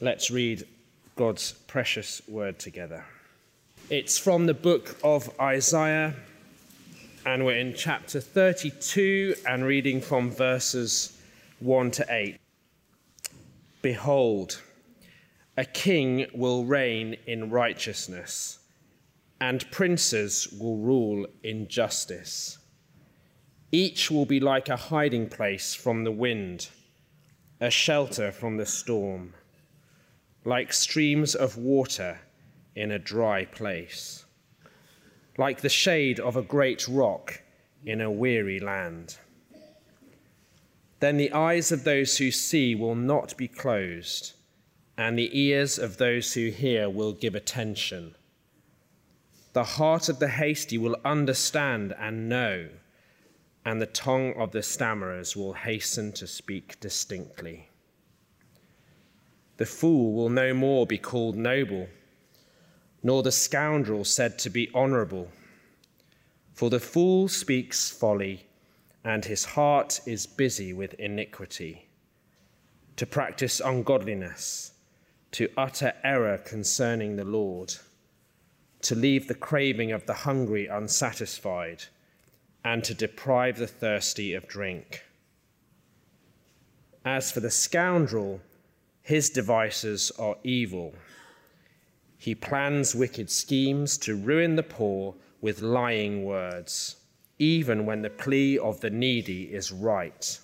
Let's read God's precious word together. It's from the book of Isaiah, and we're in chapter 32 and reading from verses 1 to 8. Behold, a king will reign in righteousness, and princes will rule in justice. Each will be like a hiding place from the wind, a shelter from the storm, like streams of water in a dry place, like the shade of a great rock in a weary land. Then the eyes of those who see will not be closed, and the ears of those who hear will give attention. The heart of the hasty will understand and know, and the tongue of the stammerers will hasten to speak distinctly. The fool will no more be called noble, nor the scoundrel said to be honorable. For the fool speaks folly, and his heart is busy with iniquity, to practice ungodliness, to utter error concerning the Lord, to leave the craving of the hungry unsatisfied, and to deprive the thirsty of drink. As for the scoundrel, his devices are evil. He plans wicked schemes to ruin the poor with lying words, even when the plea of the needy is right.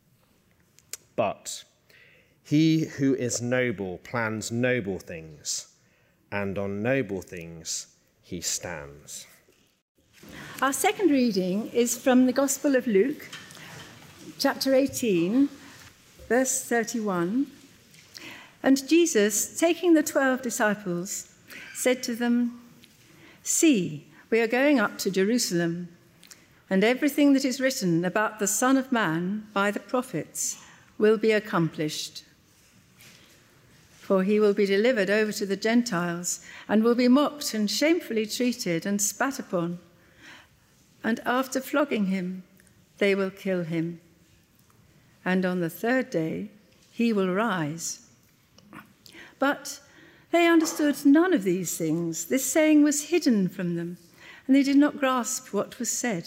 But he who is noble plans noble things, and on noble things he stands. Our second reading is from the Gospel of Luke, chapter 18, verse 31. And Jesus, taking the 12 disciples, said to them, "See, we are going up to Jerusalem, and everything that is written about the Son of Man by the prophets will be accomplished. For he will be delivered over to the Gentiles, and will be mocked and shamefully treated and spat upon. And after flogging him, they will kill him. And on the third day, he will rise." But they understood none of these things. This saying was hidden from them, and they did not grasp what was said.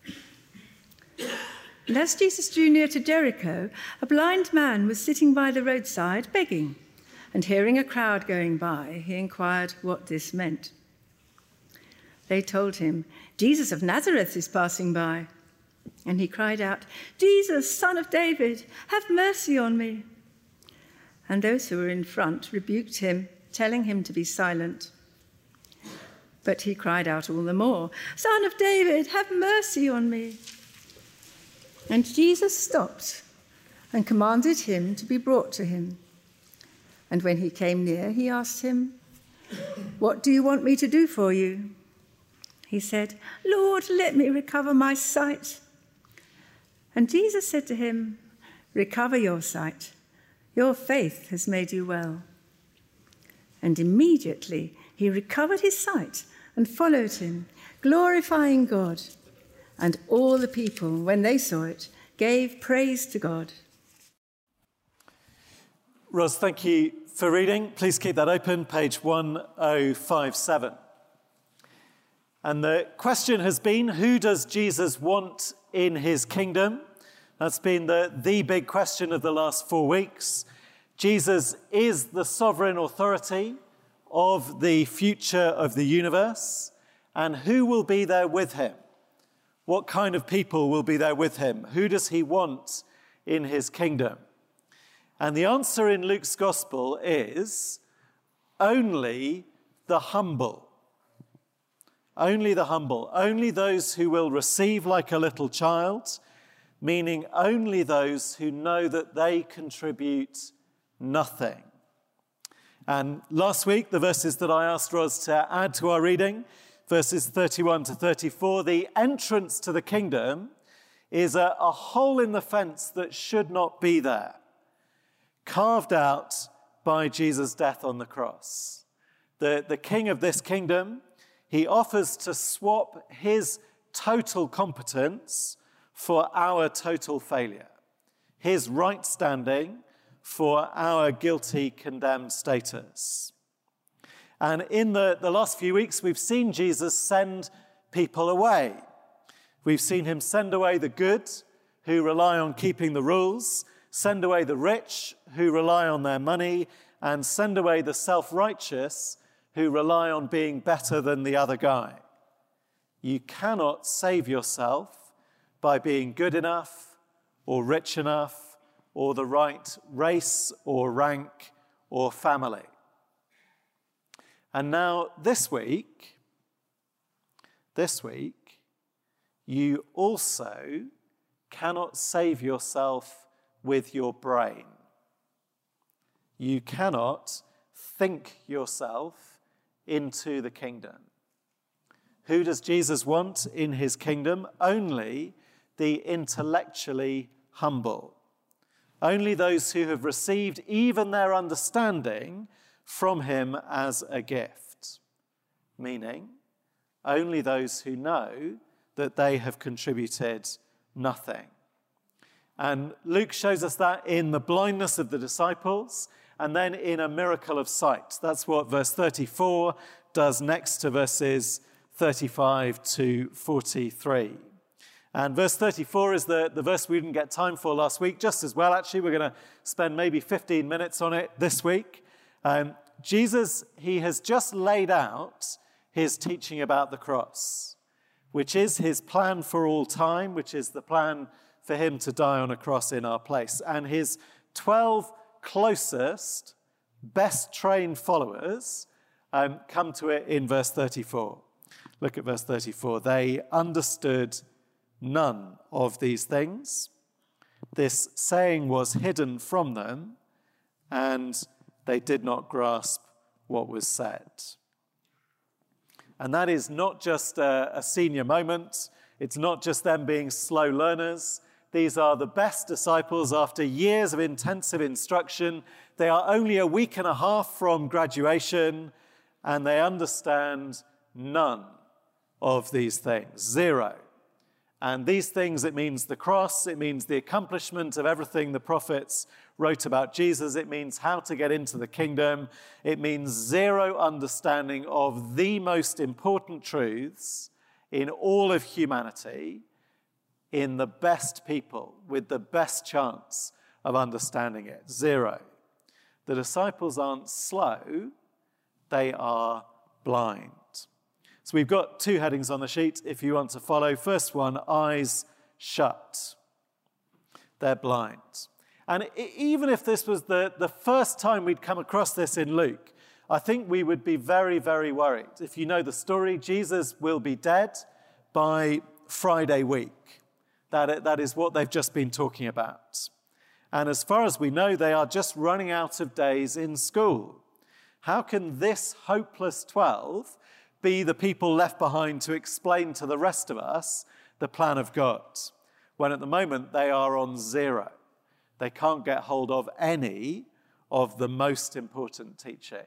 And as Jesus drew near to Jericho, a blind man was sitting by the roadside begging, and hearing a crowd going by, he inquired what this meant. They told him, "Jesus of Nazareth is passing by." And he cried out, "Jesus, Son of David, have mercy on me." And those who were in front rebuked him, telling him to be silent. But he cried out all the more, "Son of David, have mercy on me." And Jesus stopped and commanded him to be brought to him. And when he came near, he asked him, "What do you want me to do for you?" He said, "Lord, let me recover my sight." And Jesus said to him, "Recover your sight. Your faith has made you well." And immediately he recovered his sight and followed him, glorifying God. And all the people, when they saw it, gave praise to God. Ros, thank you for reading. Please keep that open, page 1057. And the question has been, who does Jesus want in his kingdom? That's been the big question of the last 4 weeks. Jesus is the sovereign authority of the future of the universe. And who will be there with him? What kind of people will be there with him? Who does he want in his kingdom? And the answer in Luke's gospel is only the humble. Only the humble. Only those who will receive like a little child, meaning only those who know that they contribute nothing. And last week, the verses that I asked Ros to add to our reading, verses 31 to 34, the entrance to the kingdom is a hole in the fence that should not be there, carved out by Jesus' death on the cross. The king of this kingdom, he offers to swap his total competence for our total failure. His right standing for our guilty, condemned status. And in the last few weeks, we've seen Jesus send people away. We've seen him send away the good, who rely on keeping the rules, send away the rich, who rely on their money, and send away the self-righteous, who rely on being better than the other guy. You cannot save yourself by being good enough or rich enough or the right race or rank or family. And now this week, you also cannot save yourself with your brain. You cannot think yourself into the kingdom. Who does Jesus want in his kingdom? Only the intellectually humble. Only those who have received even their understanding from him as a gift. Meaning, only those who know that they have contributed nothing. And Luke shows us that in the blindness of the disciples and then in a miracle of sight. That's what verse 34 does next to verses 35 to 43. And verse 34 is the verse we didn't get time for last week. Just as well, actually, we're going to spend maybe 15 minutes on it this week. Jesus, he has just laid out his teaching about the cross, which is his plan for all time, which is the plan for him to die on a cross in our place. And his 12 closest, best trained followers come to it in verse 34. Look at verse 34. They understood none of these things. This saying was hidden from them, and they did not grasp what was said. And that is not just a senior moment. It's not just them being slow learners. These are the best disciples after years of intensive instruction. They are only a week and a half from graduation, and they understand none of these things. Zero. And these things, it means the cross, it means the accomplishment of everything the prophets wrote about Jesus, it means how to get into the kingdom, it means zero understanding of the most important truths in all of humanity, in the best people with the best chance of understanding it. Zero. The disciples aren't slow, they are blind. So we've got two headings on the sheet if you want to follow. First one, eyes shut. They're blind. And even if this was the first time we'd come across this in Luke, I think we would be very, very worried. If you know the story, Jesus will be dead by Friday week. That is what they've just been talking about. And as far as we know, they are just running out of days in school. How can this hopeless 12 be the people left behind to explain to the rest of us the plan of God, when at the moment they are on zero? They can't get hold of any of the most important teaching.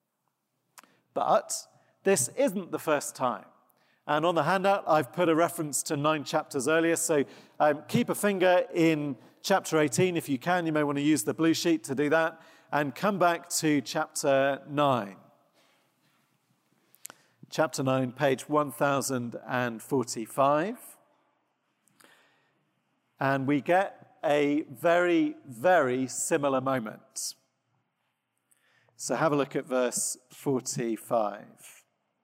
But this isn't the first time. And on the handout, I've put a reference to 9 chapters earlier, so keep a finger in chapter 18 if you can. You may want to use the blue sheet to do that, and come back to chapter 9. Chapter 9, page 1045. And we get a very, very similar moment. So have a look at verse 45.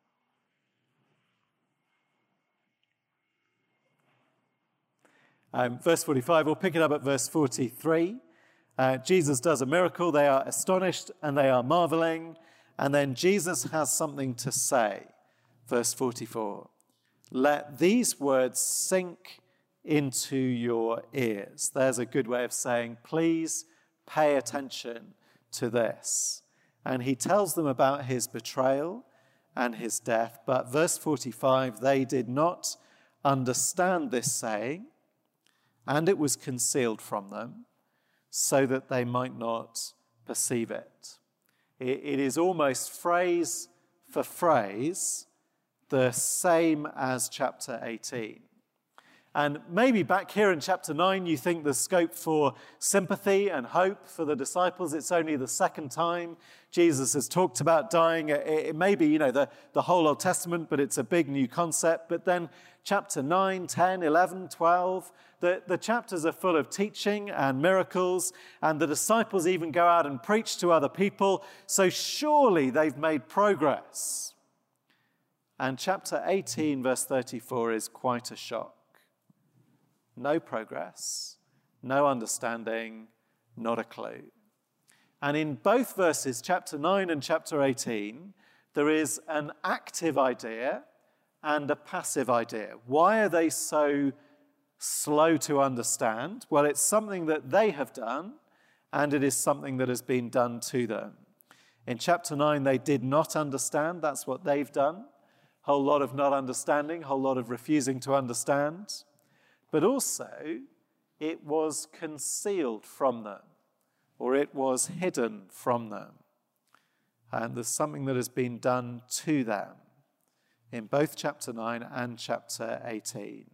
Verse 45, we'll pick it up at verse 43. Jesus does a miracle. They are astonished and they are marveling. And then Jesus has something to say. Verse 44, let these words sink into your ears. There's a good way of saying, please pay attention to this. And he tells them about his betrayal and his death. But verse 45, they did not understand this saying, and it was concealed from them, so that they might not perceive it. It is almost phrase for phrase the same as chapter 18. And maybe back here in chapter 9, you think there's scope for sympathy and hope for the disciples. It's only the second time Jesus has talked about dying. It may be, the whole Old Testament, but it's a big new concept. But then chapter 9, 10, 11, 12, the chapters are full of teaching and miracles, and the disciples even go out and preach to other people. So surely they've made progress. And chapter 18, verse 34 is quite a shock. No progress, no understanding, not a clue. And in both verses, chapter 9 and chapter 18, there is an active idea and a passive idea. Why are they so slow to understand? Well, it's something that they have done, and it is something that has been done to them. In chapter 9, they did not understand. That's what they've done. Whole lot of not understanding, whole lot of refusing to understand. But also, it was concealed from them, or it was hidden from them. And there's something that has been done to them in both chapter 9 and chapter 18.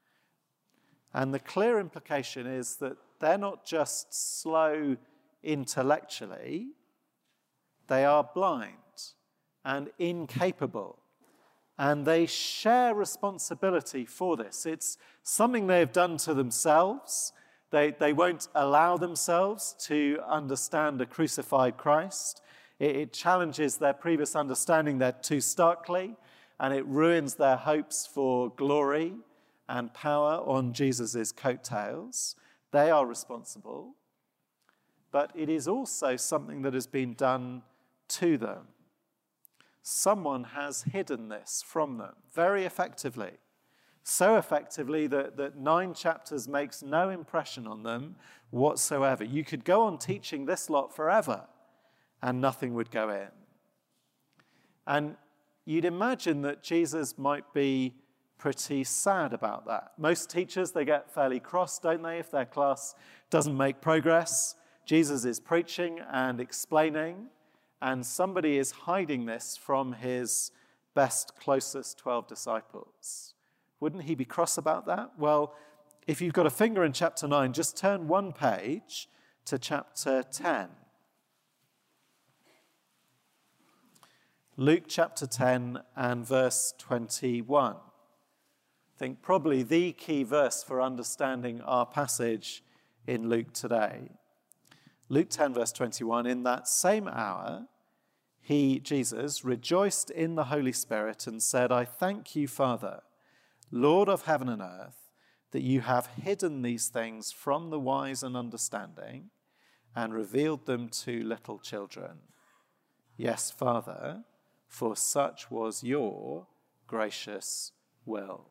And the clear implication is that they're not just slow intellectually, they are blind and incapable. And they share responsibility for this. It's something they have done to themselves. They won't allow themselves to understand a crucified Christ. It challenges their previous understanding there too starkly, and it ruins their hopes for glory and power on Jesus' coattails. They are responsible. But it is also something that has been done to them. Someone has hidden this from them very effectively. So effectively that 9 chapters makes no impression on them whatsoever. You could go on teaching this lot forever and nothing would go in. And you'd imagine that Jesus might be pretty sad about that. Most teachers, they get fairly cross, don't they, if their class doesn't make progress. Jesus is preaching and explaining, and somebody is hiding this from his best, closest 12 disciples. Wouldn't he be cross about that? Well, if you've got a finger in chapter 9, just turn one page to chapter 10. Luke chapter 10 and verse 21. I think probably the key verse for understanding our passage in Luke today. Luke 10 verse 21, in that same hour, he, Jesus, rejoiced in the Holy Spirit and said, I thank you, Father, Lord of heaven and earth, that you have hidden these things from the wise and understanding and revealed them to little children. Yes, Father, for such was your gracious will.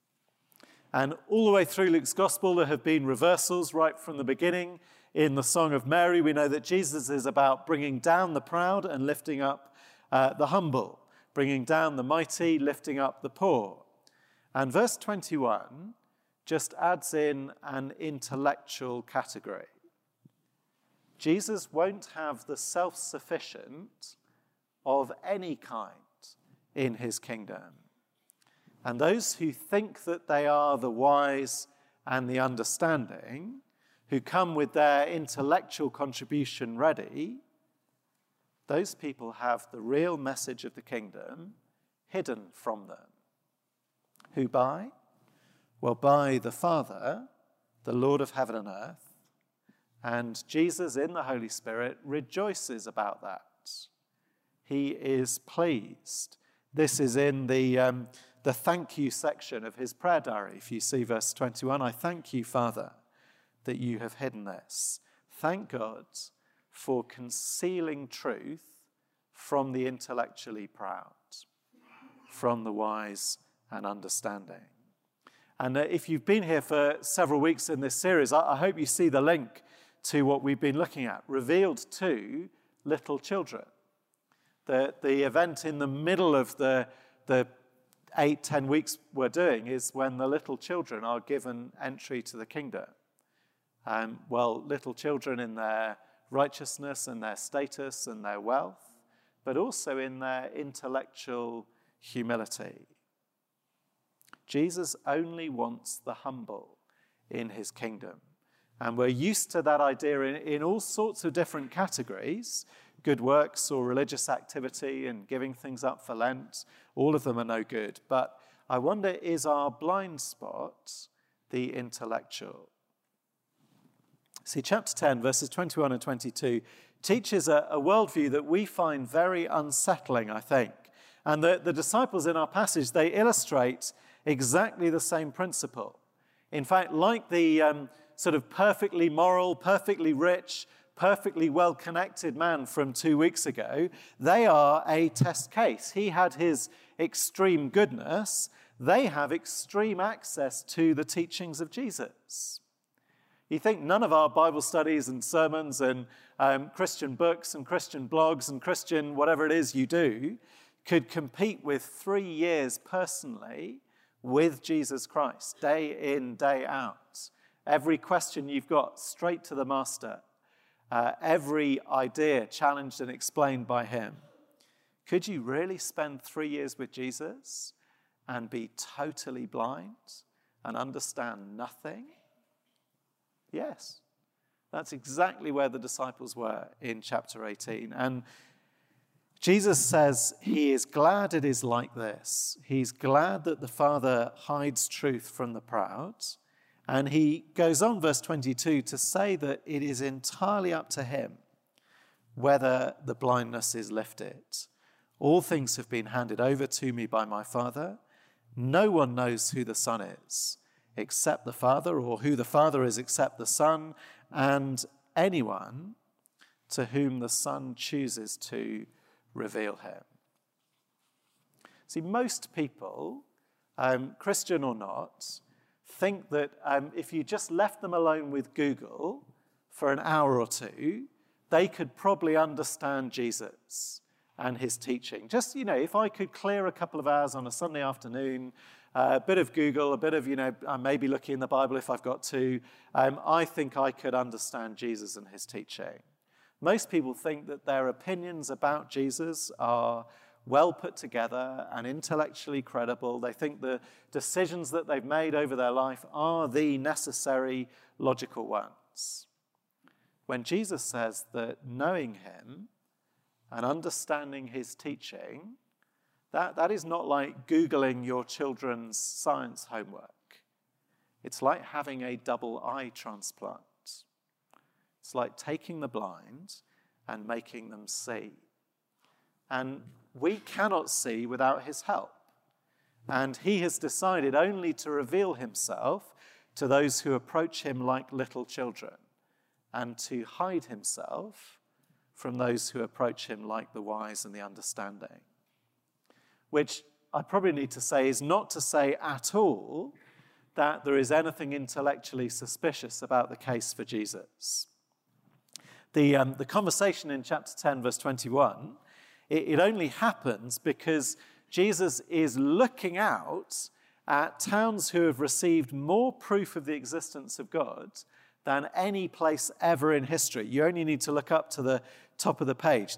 And all the way through Luke's gospel, there have been reversals right from the beginning. In the Song of Mary, we know that Jesus is about bringing down the proud and lifting up the humble, bringing down the mighty, lifting up the poor. And verse 21 just adds in an intellectual category. Jesus won't have the self-sufficient of any kind in his kingdom. And those who think that they are the wise and the understanding, who come with their intellectual contribution ready, those people have the real message of the kingdom hidden from them. Who by? Well, by the Father, the Lord of heaven and earth, and Jesus in the Holy Spirit rejoices about that. He is pleased. This is in the thank you section of his prayer diary. If you see verse 21, I thank you, Father, that you have hidden this. Thank God for concealing truth from the intellectually proud, from the wise and understanding. And if you've been here for several weeks in this series, I hope you see the link to what we've been looking at, revealed to little children. The event in the middle of the 8-10 weeks we're doing is when the little children are given entry to the kingdom. Little children in their righteousness and their status and their wealth, but also in their intellectual humility. Jesus only wants the humble in his kingdom. And we're used to that idea in all sorts of different categories, good works or religious activity and giving things up for Lent. All of them are no good. But I wonder, is our blind spot the intellectual? See, chapter 10, verses 21 and 22 teaches a worldview that we find very unsettling, I think. And the disciples in our passage, they illustrate exactly the same principle. In fact, like the sort of perfectly moral, perfectly rich, perfectly well-connected man from 2 weeks ago, they are a test case. He had his extreme goodness. They have extreme access to the teachings of Jesus. You think none of our Bible studies and sermons and Christian books and Christian blogs and Christian whatever it is you do could compete with 3 years personally with Jesus Christ, day in, day out. Every question you've got, straight to the Master. Every idea challenged and explained by him. Could you really spend 3 years with Jesus and be totally blind and understand nothing? Yes, that's exactly where the disciples were in chapter 18. And Jesus says he is glad it is like this. He's glad that the Father hides truth from the proud. And he goes on, verse 22, to say that it is entirely up to him whether the blindness is lifted. All things have been handed over to me by my Father. No one knows who the Son is except the Father, or who the Father is except the Son, and anyone to whom the Son chooses to reveal him. See, most people, Christian or not, think that if you just left them alone with Google for an hour or two, they could probably understand Jesus and his teaching. Just, if I could clear a couple of hours on a Sunday afternoon, a bit of Google, a bit of, maybe looking in the Bible if I've got to, I think I could understand Jesus and his teaching. Most people think that their opinions about Jesus are well put together and intellectually credible. They think the decisions that they've made over their life are the necessary, logical ones. When Jesus says that knowing him and understanding his teaching, that is not like Googling your children's science homework. It's like having a double eye transplant. It's like taking the blind and making them see. And we cannot see without his help. And he has decided only to reveal himself to those who approach him like little children, and to hide himself from those who approach him like the wise and the understanding. Which I probably need to say is not to say at all that there is anything intellectually suspicious about the case for Jesus. The conversation in chapter 10, verse 21, it only happens because Jesus is looking out at towns who have received more proof of the existence of God than any place ever in history. You only need to look up to the top of the page,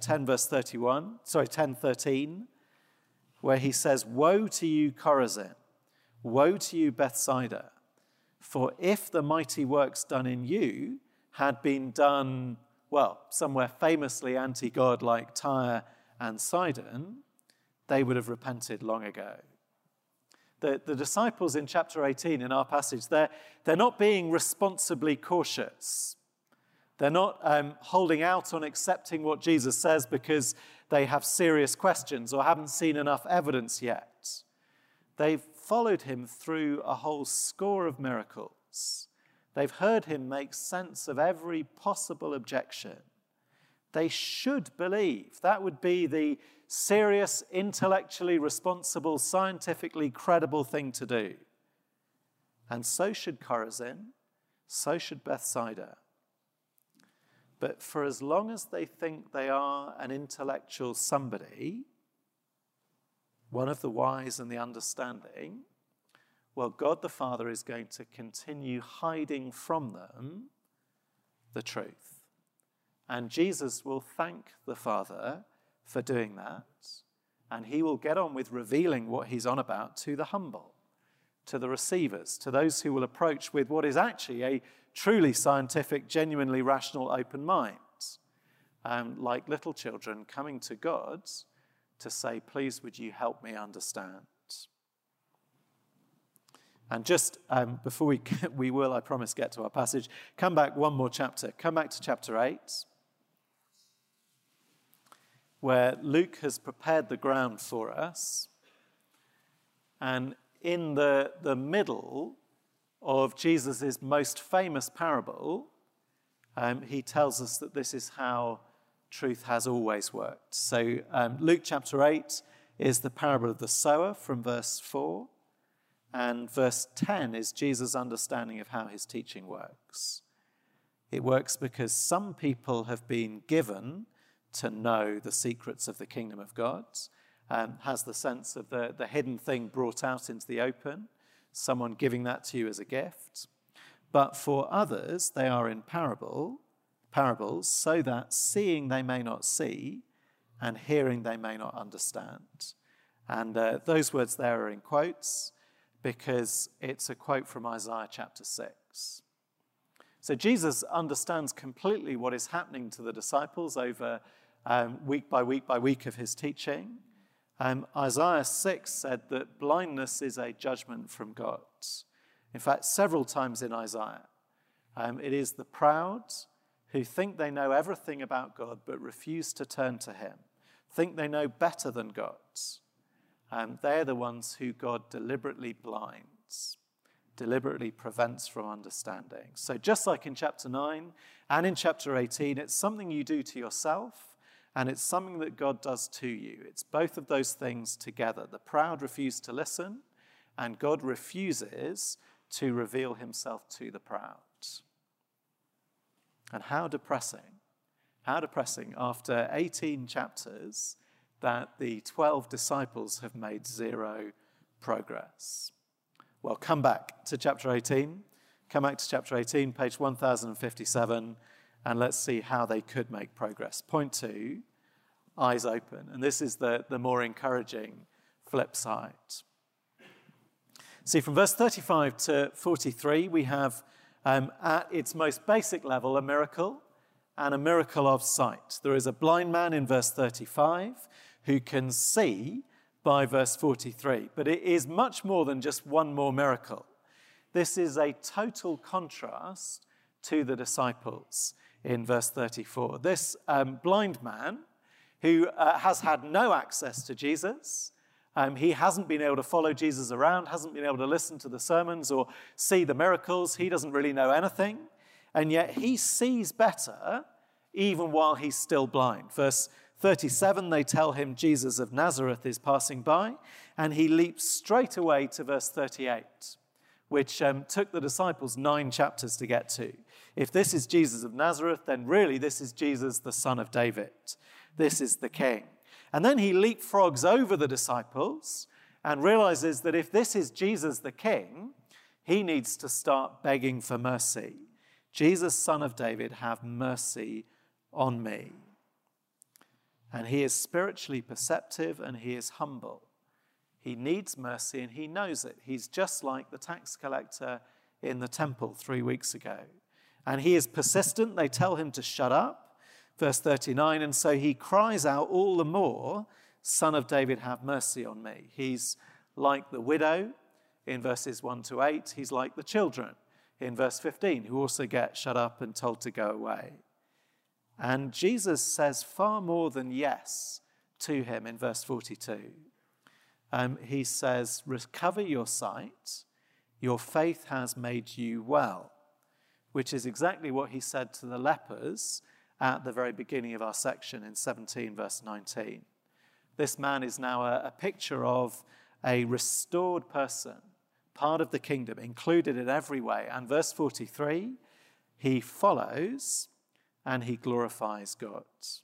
10:13, where he says, "Woe to you, Chorazin! Woe to you, Bethsaida! For if the mighty works done in you had been done, somewhere famously anti-God like Tyre and Sidon, they would have repented long ago." The disciples in chapter 18 in our passage, they're not being responsibly cautious. They're not holding out on accepting what Jesus says because they have serious questions or haven't seen enough evidence yet. They've followed him through a whole score of miracles. They've heard him make sense of every possible objection. They should believe. That would be the serious, intellectually responsible, scientifically credible thing to do. And so should Chorazin, so should Bethsaida. But for as long as they think they are an intellectual somebody, one of the wise and the understanding, God the Father is going to continue hiding from them the truth. And Jesus will thank the Father for doing that, and he will get on with revealing what he's on about to the humble, to the receivers, to those who will approach with what is actually a truly scientific, genuinely rational, open mind, like little children coming to God to say, please, would you help me understand? And just before we will, I promise, get to our passage, come back one more chapter. Come back to chapter 8, where Luke has prepared the ground for us. And in the middle of Jesus' most famous parable, he tells us that this is how truth has always worked. So Luke chapter 8 is the parable of the sower from verse 4. And verse 10 is Jesus' understanding of how his teaching works. It works because some people have been given to know the secrets of the kingdom of God, has the sense of the hidden thing brought out into the open, someone giving that to you as a gift. But for others, they are in parables, so that seeing they may not see, and hearing they may not understand. And those words there are in quotes, because it's a quote from Isaiah chapter 6. So Jesus understands completely what is happening to the disciples over week by week by week of his teaching. Isaiah 6 said that blindness is a judgment from God. In fact, several times in Isaiah, it is the proud who think they know everything about God but refuse to turn to him, think they know better than God. They're the ones who God deliberately blinds, deliberately prevents from understanding. So just like in chapter 9 and in chapter 18, it's something you do to yourself, and it's something that God does to you. It's both of those things together. The proud refuse to listen, and God refuses to reveal himself to the proud. And how depressing after 18 chapters that the 12 disciples have made zero progress. Well, come back to chapter 18. Come back to chapter 18, page 1057, and let's see how they could make progress. Point 2, eyes open. And this is the more encouraging flip side. See, from verse 35 to 43, we have, at its most basic level, a miracle, and a miracle of sight. There is a blind man in verse 35 who can see by verse 43. But it is much more than just one more miracle. This is a total contrast to the disciples in verse 34. This blind man who has had no access to Jesus, he hasn't been able to follow Jesus around, hasn't been able to listen to the sermons or see the miracles. He doesn't really know anything. And yet he sees better even while he's still blind. Verse 37, they tell him Jesus of Nazareth is passing by, and he leaps straight away to verse 38, which took the disciples 9 chapters to get to. If this is Jesus of Nazareth, then really this is Jesus, the son of David. This is the king. And then he leapfrogs over the disciples and realizes that if this is Jesus the king, he needs to start begging for mercy. Jesus, son of David, have mercy on me. And he is spiritually perceptive and he is humble. He needs mercy and he knows it. He's just like the tax collector in the temple 3 weeks ago. And he is persistent. They tell him to shut up. Verse 39, and so he cries out all the more, Son of David, have mercy on me. He's like the widow in verses 1 to 8. He's like the children in verse 15, who also get shut up and told to go away. And Jesus says far more than yes to him in verse 42. He says, recover your sight, your faith has made you well, which is exactly what he said to the lepers at the very beginning of our section in 17, verse 19. This man is now a picture of a restored person, part of the kingdom, included in every way. And verse 43, he follows and he glorifies God.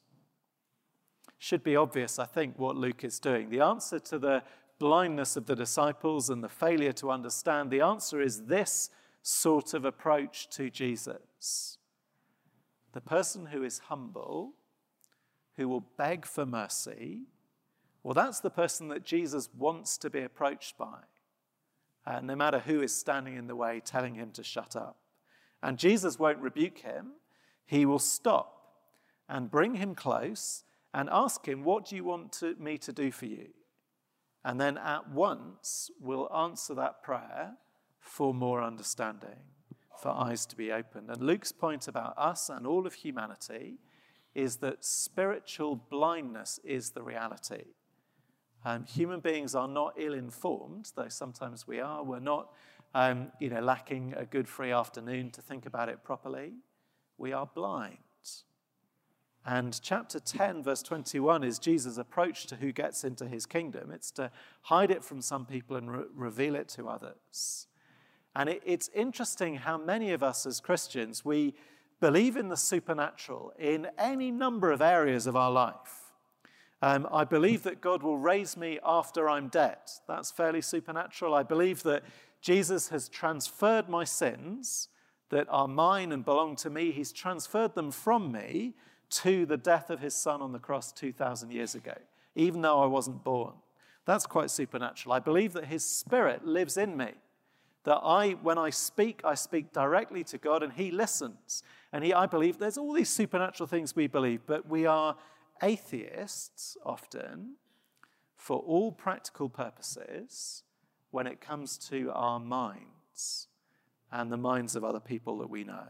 Should be obvious, I think, what Luke is doing. The answer to the blindness of the disciples and the failure to understand, the answer is this sort of approach to Jesus. The person who is humble, who will beg for mercy, well, that's the person that Jesus wants to be approached by. no matter who is standing in the way telling him to shut up. And Jesus won't rebuke him. He will stop and bring him close and ask him, what do you want me to do for you? And then at once will answer that prayer for more understanding, for eyes to be opened. And Luke's point about us and all of humanity is that spiritual blindness is the reality. Human beings are not ill-informed, though sometimes we are. We're not lacking a good free afternoon to think about it properly. We are blind. And chapter 10, verse 21 is Jesus' approach to who gets into his kingdom. It's to hide it from some people and reveal it to others. And it's interesting how many of us as Christians, we believe in the supernatural in any number of areas of our life. I believe that God will raise me after I'm dead. That's fairly supernatural. I believe that Jesus has transferred my sins that are mine and belong to me. He's transferred them from me to the death of his son on the cross 2,000 years ago, even though I wasn't born. That's quite supernatural. I believe that his Spirit lives in me, that when I speak directly to God and he listens. And I believe there's all these supernatural things we believe, but we are atheists often for all practical purposes when it comes to our minds and the minds of other people that we know.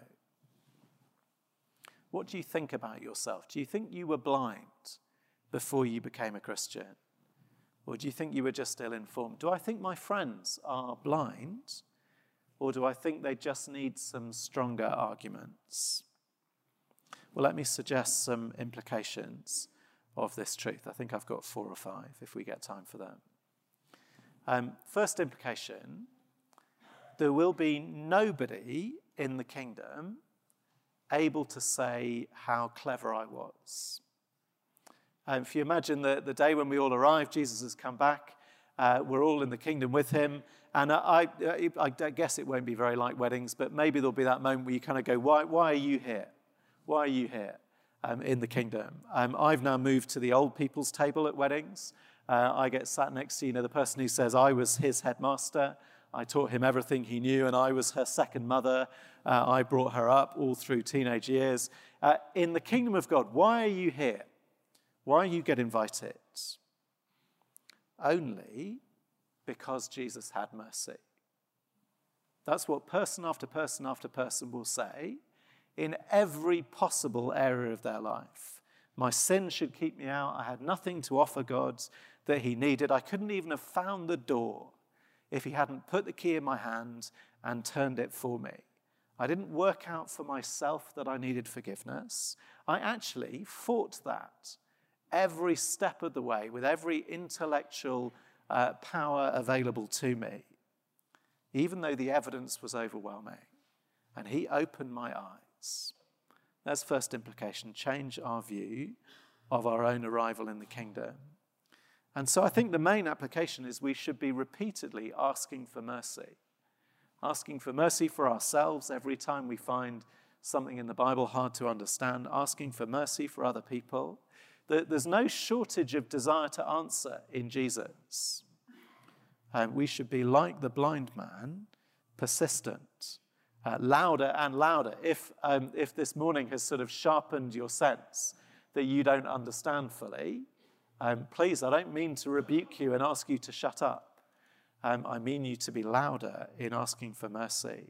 What do you think about yourself? Do you think you were blind before you became a Christian? Or do you think you were just ill-informed? Do I think my friends are blind? Or do I think they just need some stronger arguments? Well, let me suggest some implications of this truth. I think I've got 4 or 5 if we get time for them. First implication, there will be nobody in the kingdom able to say how clever I was. If you imagine the day when we all arrive, Jesus has come back, we're all in the kingdom with him, and I guess it won't be very like weddings, but maybe there'll be that moment where you kind of go, why are you here? Why are you here in the kingdom? I've now moved to the old people's table at weddings. I get sat next to, the person who says I was his headmaster. I taught him everything he knew, and I was her second mother. I brought her up all through teenage years. In the kingdom of God, why are you here? Why you get invited? Only because Jesus had mercy. That's what person after person after person will say in every possible area of their life. My sin should keep me out. I had nothing to offer God that he needed. I couldn't even have found the door if he hadn't put the key in my hand and turned it for me. I didn't work out for myself that I needed forgiveness. I actually fought that every step of the way with every intellectual power available to me, even though the evidence was overwhelming. And he opened my eyes. That's first implication, change our view of our own arrival in the kingdom. And so I think the main application is we should be repeatedly asking for mercy for ourselves every time we find something in the Bible hard to understand, asking for mercy for other people. There's no shortage of desire to answer in Jesus. We should be like the blind man, persistent, louder and louder. If this morning has sort of sharpened your sense that you don't understand fully, please, I don't mean to rebuke you and ask you to shut up. I mean you to be louder in asking for mercy.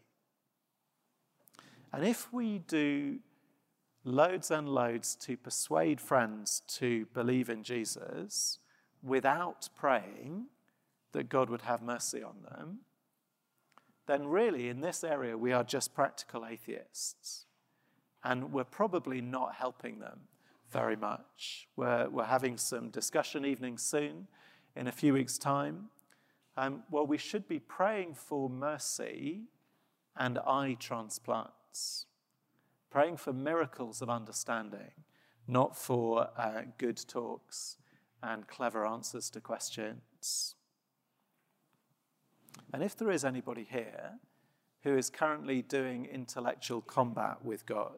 And if we do loads and loads to persuade friends to believe in Jesus without praying that God would have mercy on them, then really in this area we are just practical atheists. And we're probably not helping them very much. We're having some discussion evenings soon, in a few weeks' time. Well, we should be praying for mercy and eye transplants, praying for miracles of understanding, not for good talks and clever answers to questions. And if there is anybody here who is currently doing intellectual combat with God,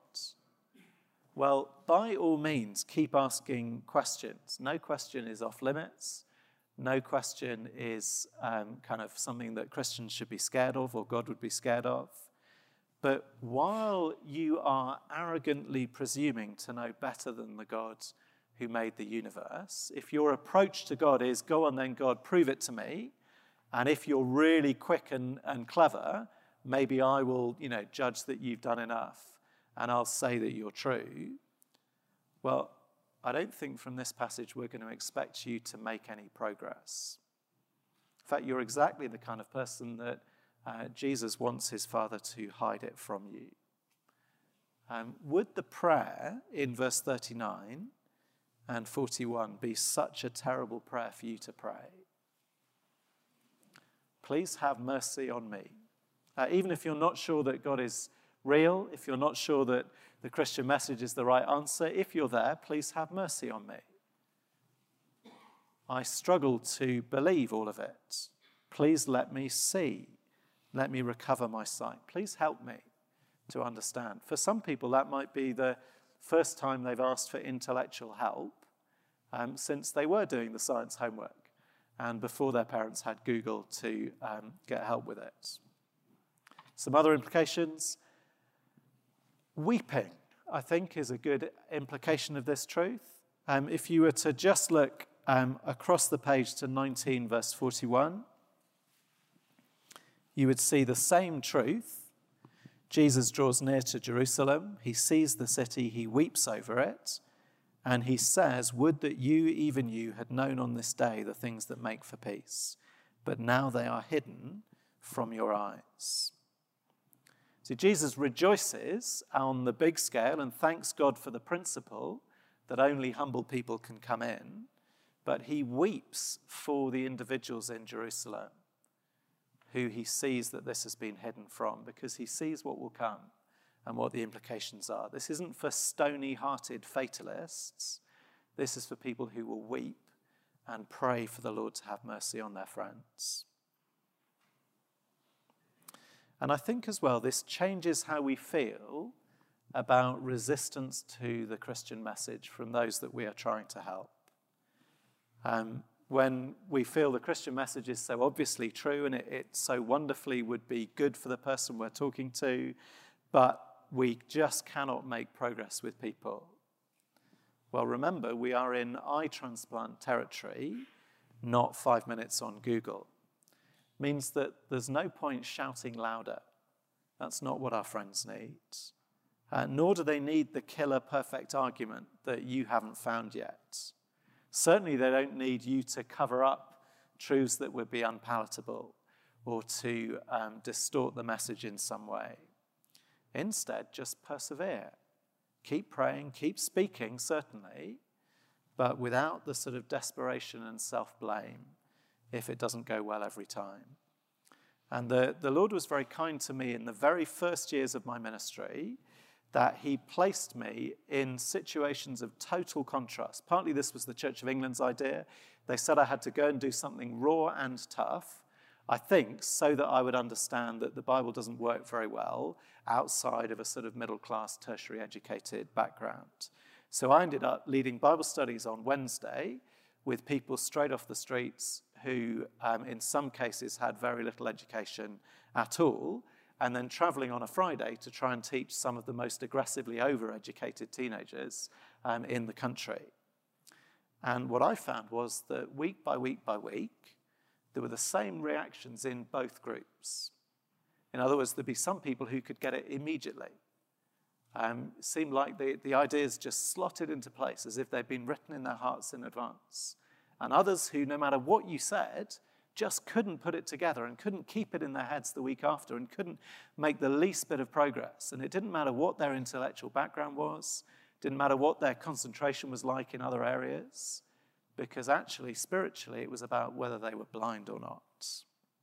well, by all means, keep asking questions. No question is off limits. No question is kind of something that Christians should be scared of or God would be scared of. But while you are arrogantly presuming to know better than the God who made the universe, if your approach to God is, go on then, God, prove it to me, and if you're really quick and clever, maybe I will, judge that you've done enough, and I'll say that you're true. Well, I don't think from this passage we're going to expect you to make any progress. In fact, you're exactly the kind of person that Jesus wants his Father to hide it from you. Would the prayer in verse 39 and 41 be such a terrible prayer for you to pray? Please have mercy on me. Even if you're not sure that God is real, if you're not sure that the Christian message is the right answer, if you're there, please have mercy on me. I struggle to believe all of it. Please let me see. Let me recover my sight. Please help me to understand. For some people, that might be the first time they've asked for intellectual help since they were doing the science homework and before their parents had Google to get help with it. Some other implications. Weeping, I think, is a good implication of this truth. If you were to just look across the page to 19, verse 41, you would see the same truth. Jesus draws near to Jerusalem. He sees the city. He weeps over it. And he says, would that you, even you, had known on this day the things that make for peace. But now they are hidden from your eyes. So Jesus rejoices on the big scale and thanks God for the principle that only humble people can come in. But he weeps for the individuals in Jerusalem who he sees that this has been hidden from, because he sees what will come and what the implications are. This isn't for stony-hearted fatalists. This is for people who will weep and pray for the Lord to have mercy on their friends. And I think as well, this changes how we feel about resistance to the Christian message from those that we are trying to help. When we feel the Christian message is so obviously true and it so wonderfully would be good for the person we're talking to, but we just cannot make progress with people. Well, remember, we are in eye transplant territory, not 5 minutes on Google. Means that there's no point shouting louder. That's not what our friends need. Nor do they need the killer perfect argument that you haven't found yet. Certainly they don't need you to cover up truths that would be unpalatable or to distort the message in some way. Instead, just persevere. Keep praying, keep speaking, certainly, but without the sort of desperation and self-blame if it doesn't go well every time. And the Lord was very kind to me in the very first years of my ministry, that he placed me in situations of total contrast. Partly this was the Church of England's idea. They said I had to go and do something raw and tough, I think, so that I would understand that the Bible doesn't work very well outside of a sort of middle-class, tertiary educated background. So I ended up leading Bible studies on Wednesday with people straight off the streets who, in some cases, had very little education at all, and then traveling on a Friday to try and teach some of the most aggressively over-educated teenagers in the country. And what I found was that week by week by week, there were the same reactions in both groups. In other words, there'd be some people who could get it immediately. It seemed like the ideas just slotted into place as if they'd been written in their hearts in advance. And others who, no matter what you said, just couldn't put it together and couldn't keep it in their heads the week after and couldn't make the least bit of progress. And it didn't matter what their intellectual background was, didn't matter what their concentration was like in other areas, because actually, spiritually, it was about whether they were blind or not.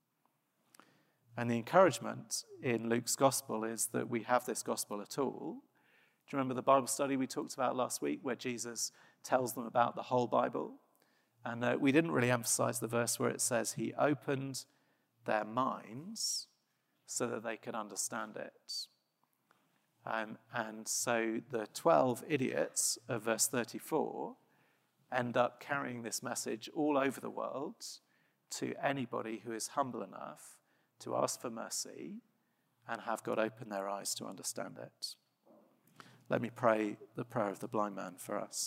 And the encouragement in Luke's gospel is that we have this gospel at all. Do you remember the Bible study we talked about last week where Jesus tells them about the whole Bible? And we didn't really emphasize the verse where it says he opened their minds so that they could understand it. And so the 12 idiots of verse 34 end up carrying this message all over the world to anybody who is humble enough to ask for mercy and have God open their eyes to understand it. Let me pray the prayer of the blind man for us.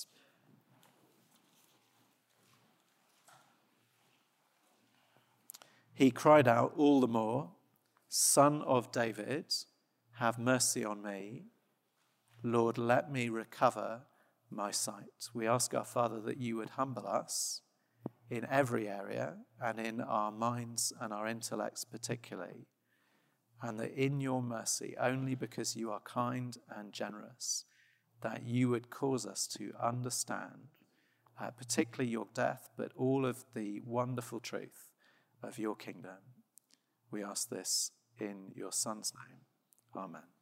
He cried out all the more, "Son of David, have mercy on me. Lord, let me recover my sight." We ask our Father that you would humble us in every area and in our minds and our intellects particularly, and that in your mercy, only because you are kind and generous, that you would cause us to understand, particularly your death, but all of the wonderful truth of your kingdom. We ask this in your Son's name. Amen.